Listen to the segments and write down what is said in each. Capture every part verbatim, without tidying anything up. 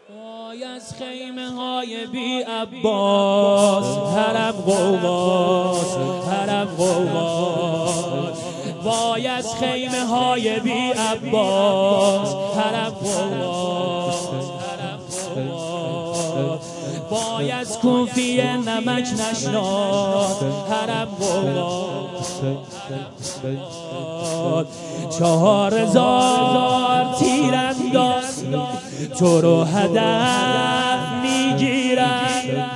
وای از خیمه های بی عباس، حرم غوغاست، حرم غوغاست. وای از خیمه های بی عباس، حرم غوغاست، حرم غوغاست. وای از کوفی نمک نشناس، حرم غوغاست. چهار هزار تیرانداز تو رو هدف میگیرن،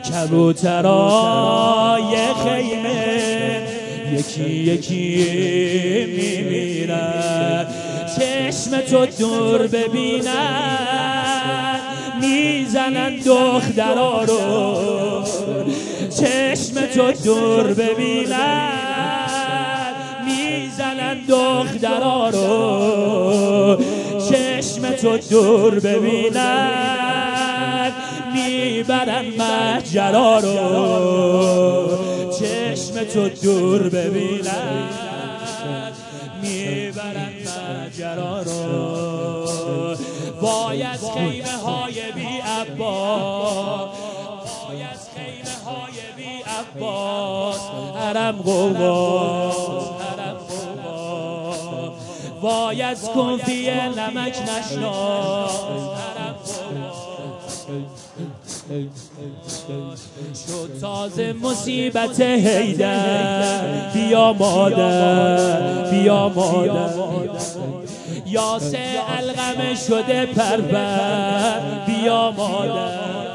کبوترای خیمه یکی یکی میمیرن. چشم تو دور ببینن میزنن دخترا رو، چشم تو دور ببینن میزنن دخترا رو، چشم تو دور ببینن میبرن مهجرا رو، چشم تو دور ببینن میبرن مهجرا رو. وای از خیمه های بی عباس، وای از خیمه های بی عباس، حرم غوغاست، حرم غوغاست. وای از کوفی نمک نشناس، حرم غوغاست. شد تازه مصیبت حیدر، بیا مادر، بیا مادر. یاسه القمه شده پربر، بیا مادر.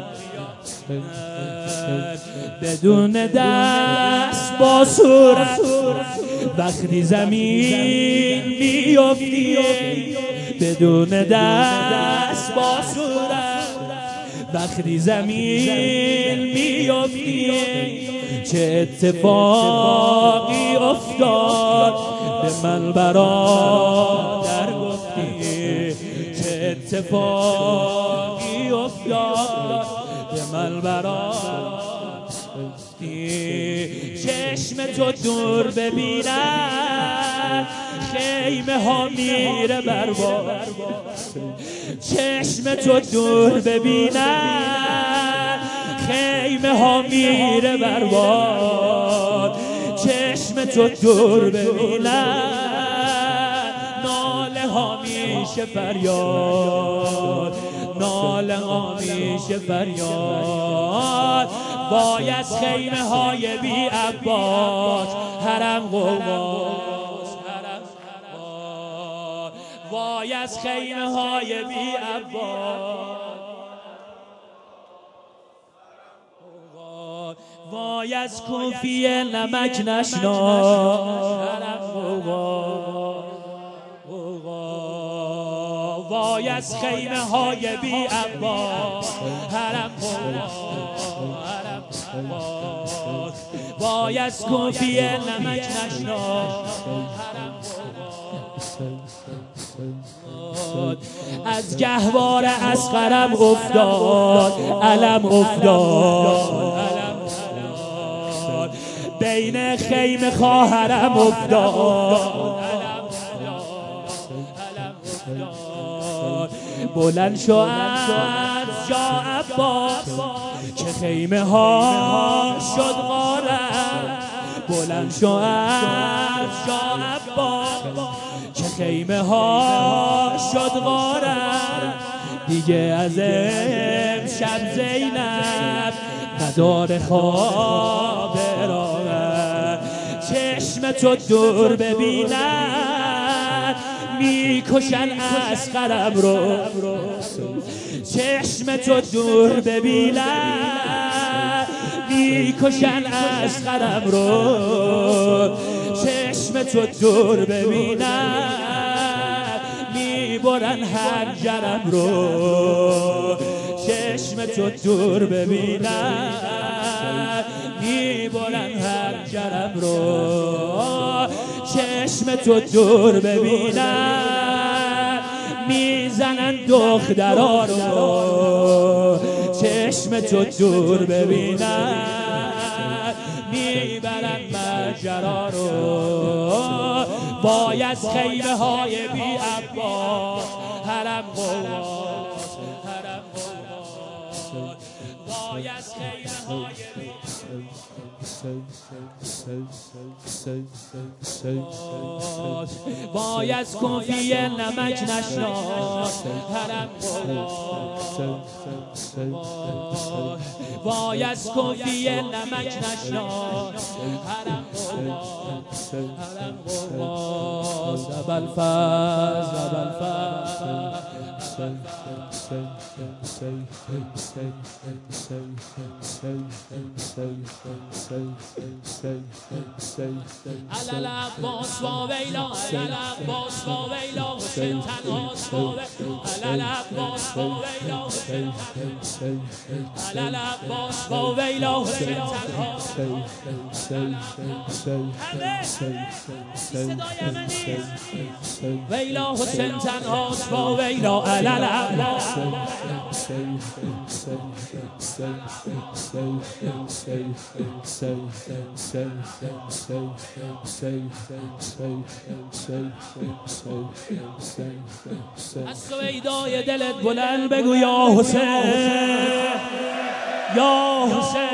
بدون دست با صورت وقتی زمین میفتی، بدون دست با صورت وقتی زمین میفتی. چه اتفاقی افتاد به من برادر گفتی، چه اتفاقی افتاد به من برادر گفتی. چشم تو دور ببینن خیمه ها میره برباد، چشم تو دور ببینن خیمه ها میره برباد، چشم تو دور ببینن ناله ها میشه فریاد، ناله ها میشه فریاد. وای از خیمه های بی عباس، حرم غوغاست، حرم غوغاست. وای از خیمه های بی عباس، وای از کوفی نمک نشناس، حرم غوغاست. وای از خیمه های بی عباس، حرم غوغاست، حرم غوغاست. وای از کوفی نمک نشناس، حرم غوغاست. از گهوار اصغرم افتاد علم افتاد، بین خیمه خواهرم افتاد، بلند شو از جا عباس که خیمه ها شد غارت، بلند شو از جا عباس که خیمه ها شد غارت. دیگه از امشب زینب نداره خواب راحت، چشم تو دور ببینن میکشن اصغرم رو، چشم تو دور ببینن میکشن اصغرم رو، چشم تو دور ببینن میبرن حنجرم رو، چشم تو دور ببینن میبرن حنجرم رو، چشم تو دور ببینن میزنن دخترا رو، چشم تو دور ببینن میبرن مهجرا رو. وای از خیمه های بی عباس، حرم غوغاست، حرم وای از خیمه های وای از کنفی نمک نشناس حرم وای از کنفی نمک نشناس حرم حرم قربان زبل فز زبل علل عباس و ویلا علل عباس و ویلا حسین تنهاست و علل عباس و ویلا حسین علل عباس و ویلا حسین تنهاست همه صدای من نیست ویلا حسین تنهاست و ویلا علل عباس از سویدای دلت بلند بگو یا حسین یا حسین